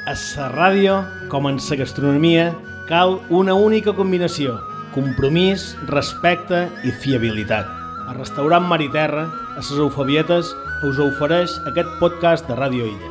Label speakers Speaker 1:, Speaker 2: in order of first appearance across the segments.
Speaker 1: A la ràdio, com en la gastronomia, cal una única combinació: compromís, respecte i fiabilitat. El restaurant Mar i Terra, a les Eufebietes, us ofereix aquest podcast de Ràdio Illa.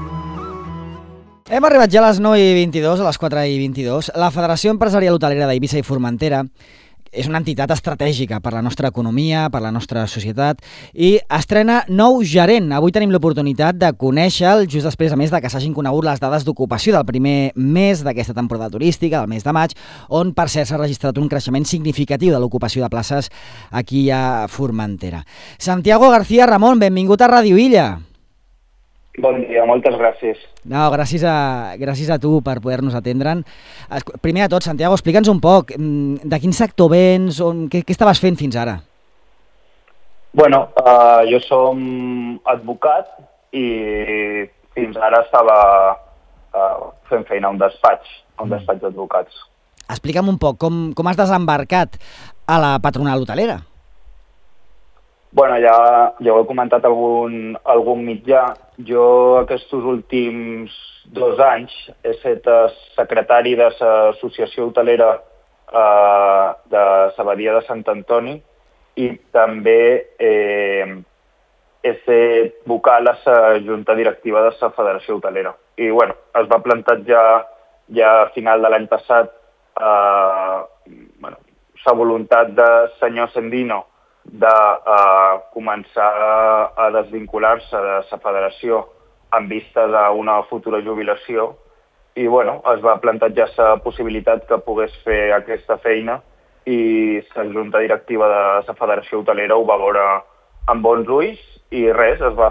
Speaker 2: Hem arribat ja a les 9:22, a les 4:22. La Federació Empresarial Hotelera d'Eivissa i Formentera és una entitat estratègica per la nostra economia, per la nostra societat, i estrena nou gerent. Avui tenim l'oportunitat de conèixer-lo just després, a més, de que s'hagin conegut les dades d'ocupació del primer mes d'aquesta temporada turística, del mes de maig, on, per cert, s'ha registrat un creixement significatiu de l'ocupació de places aquí a Formentera. Santiago García Ramón, benvingut a Ràdio Illa.
Speaker 3: Bon dia, moltes gràcies.
Speaker 2: No, gràcies a tu per poder-nos atendre'n. Primer de tot, Santiago, explica'ns un poc de quin sector vens, què estaves fent fins ara?
Speaker 3: Bueno, jo som advocat i fins ara estava fent feina a un despatx d'advocats.
Speaker 2: Explica'm un poc, com has desembarcat a la patronal hotelera?
Speaker 3: Bueno, ja ho he comentat algun mitjà. Jo aquests últims 2 anys he estat secretari de l'Associació Hotelera de la Badia de Sant Antoni i també he estat vocal a la Junta Directiva de la Federació Hotelera. I bueno, es va plantar ja a final de l'any passat la voluntat del senyor Sendino de començar a desvincular-se de la federació en vistes a una futura jubilació i bueno, es va plantejar la possibilitat que pogués fer aquesta feina i la junta directiva de la Federació Hotelera ho va veure amb bons ulls i res, es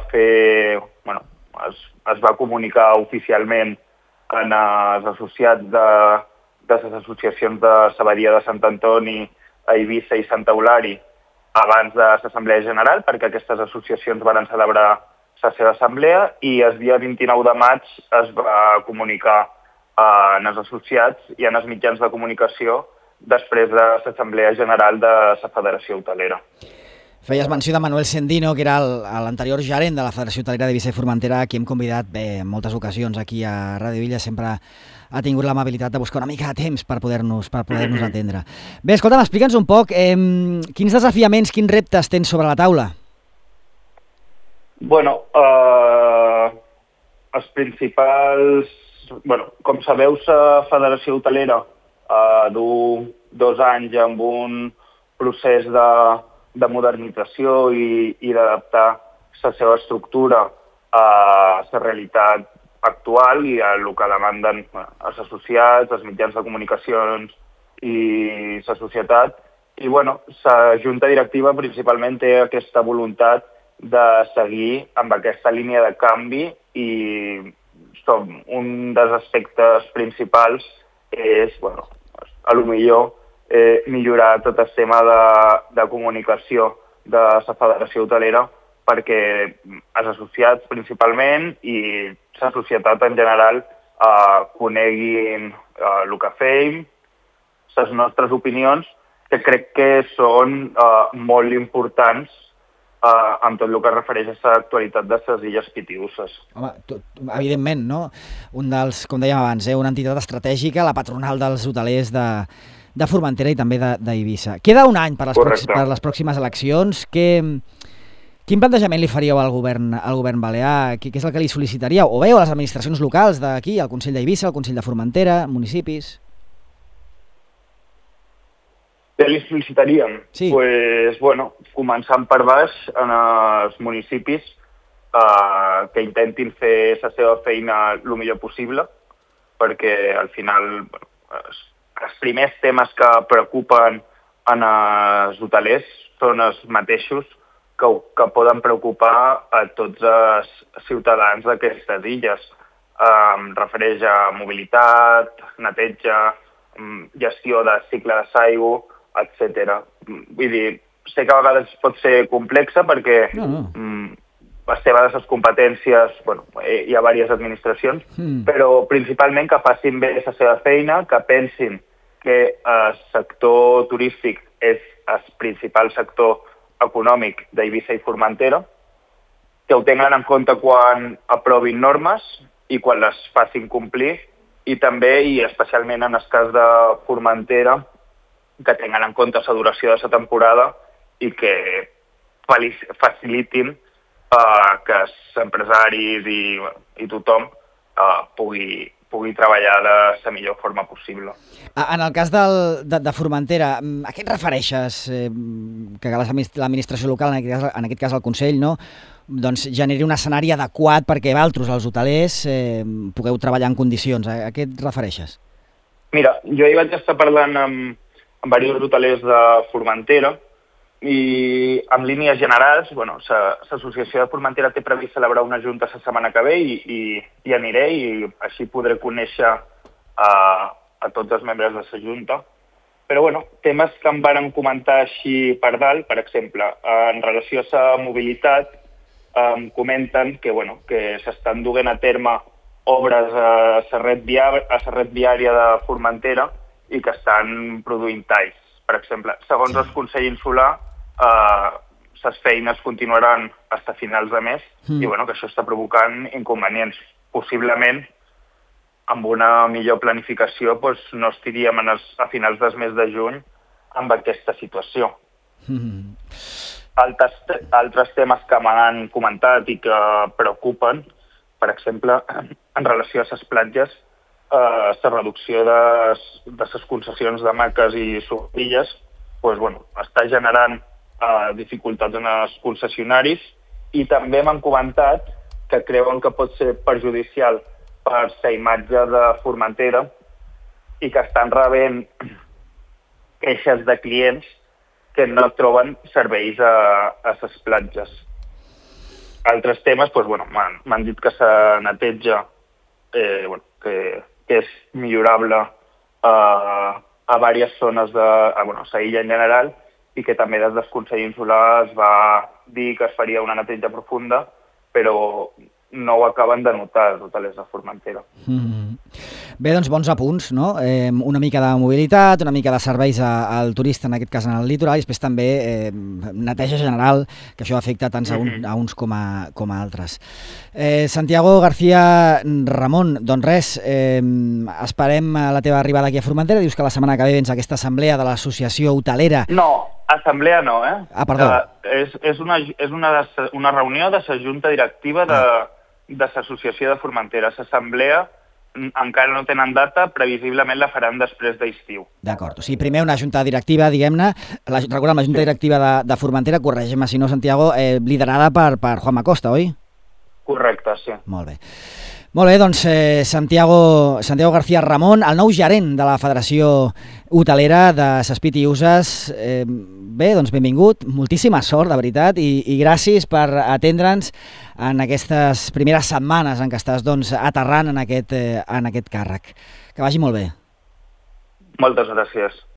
Speaker 3: va comunicar oficialment en els associats de les associacions de la Badia de Sant Antoni, Eivissa i Santa Eulària abans de l'Assemblea General, perquè aquestes associacions van celebrar la seva assemblea i el dia 29 de maig es va comunicar en els associats i en els mitjans de comunicació després de l'Assemblea General de la Federació Hotelera.
Speaker 2: Feies menció de Manuel Sendino, que era l'anterior gerent de la Federació Hotelera d'Eivissa i Formentera, qui hem convidat en moltes ocasions aquí a Ràdio Illa. Sempre ha tingut l'amabilitat de buscar una mica de temps per poder-nos atendre. Bé, escolta'm, explica'ns un poc quins desafiaments, quins reptes tens sobre la taula?
Speaker 3: Bueno, els principals... Bueno, com sabeu, la Federació Hotelera du 2 anys amb un procés de modernització i d'adaptar la seva estructura a la realitat actual i a el que demanden els associats, els mitjans de comunicacions i la societat. I bueno, la junta directiva principalment té aquesta voluntat de seguir amb aquesta línia de canvi i un dels aspectes principals és, potser millorar tot el tema de comunicació de la Federació Hotelera perquè els associats principalment i la societat en general coneguin el que fem, les nostres opinions, que crec que són molt importants amb tot el que es refereix a l'actualitat de les Illes Pitiüses.
Speaker 2: Home, evidentment, no? Un dels, com dèiem abans, una entitat estratègica, la patronal dels hotelers de Formentera i també d'Eivissa. Queda un any per les pròximes eleccions. Quin plantejament li faríeu al govern balear? Què és el que li sol·licitaríeu? O bé a les administracions locals d'aquí, al Consell d'Eivissa, al Consell de Formentera, municipis?
Speaker 3: Què li sol·licitaríem?
Speaker 2: Sí.
Speaker 3: Començant per baix en els municipis que intentin fer la seva feina el millor possible, perquè al final els primers temes que preocupen en els hotelers són els mateixos que poden preocupar a tots els ciutadans d'aquestes illes. Em refereix a mobilitat, neteja, gestió de cicle de l'aigua, etc. Vull dir, sé que a vegades pot ser complexa perquè estem a les competències, hi ha diverses administracions, però principalment que facin bé la seva feina, que pensin que el sector turístic és el principal sector econòmic d'Eivissa i Formentera, que ho tinguin en compte quan aprovin normes i quan les facin complir, i també, i especialment en el cas de Formentera, que tinguin en compte la duració de la temporada i que facilitin que els empresaris i tothom pugui treballar de la millor forma possible.
Speaker 2: En el cas de Formentera, a què et refereixes que l'administració local, en aquest cas el Consell, no, doncs generi un escenari adequat perquè vosaltres, els hotelers, pugueu treballar en condicions? A què et refereixes?
Speaker 3: Mira, jo hi vaig estar parlant amb diversos hotelers de Formentera i en línies generals, l'associació de Formentera té previst celebrar una junta la setmana que ve i aniré i així podré conèixer a tots els membres de la junta. Però temes que em varen comentar així per dalt, per exemple, en relació a la mobilitat, comenten que s'estan duent a terme obres a la red viària de Formentera i que estan produint talls. Per exemple, segons el Consell Insular, les feines continuaran fins a finals de mes i que això està provocant inconvenients. Possiblement, amb una millor planificació, no estiríem a finals del mes de juny amb aquesta situació. Altres temes que m'han comentat i que preocupen, per exemple, en relació a les platges, la reducció de les concessions d'hamaques i sortilles està generant dificultats en els concessionaris i també m'han comentat que creuen que pot ser perjudicial per la imatge de Formentera i que estan rebent queixes de clients que no troben serveis a les platges. Altres temes, m'han dit que la neteja que és millorable a diverses zones de la illa en general i que també des del Consell Insular es va dir que es faria una neteja profunda, però no ho acaben de notar els hotelers de Formentera.
Speaker 2: Bé, doncs bons apunts, no? Una mica de mobilitat, una mica de serveis al turista, en aquest cas en el litoral, i després també neteja general, que això afecta tant a uns com a altres. Santiago García Ramon, doncs res, esperem la teva arribada aquí a Formentera. Dius que la setmana que ve vens a aquesta assemblea de l'associació hotelera.
Speaker 3: No, assemblea no, eh?
Speaker 2: Ah, perdó.
Speaker 3: És una reunió de la junta directiva de l'associació de Formentera. L'assemblea encara no tenen data, previsiblement la faran després d'estiu.
Speaker 2: D'acord, o sigui, primer una junta directiva, diguem-ne, recordem, la junta directiva de Formentera, corregim-me si no, Santiago, liderada per Juanma Costa, oi?
Speaker 3: Correcte, sí.
Speaker 2: Molt bé. Molt bé, doncs Santiago García Ramon, el nou gerent de la Federació Hotelera de S'Espit i Uses. Bé, doncs benvingut, moltíssima sort, de veritat, i gràcies per atendre'ns en aquestes primeres setmanes en què estàs aterrant en aquest càrrec. Que vagi molt bé.
Speaker 3: Moltes gràcies.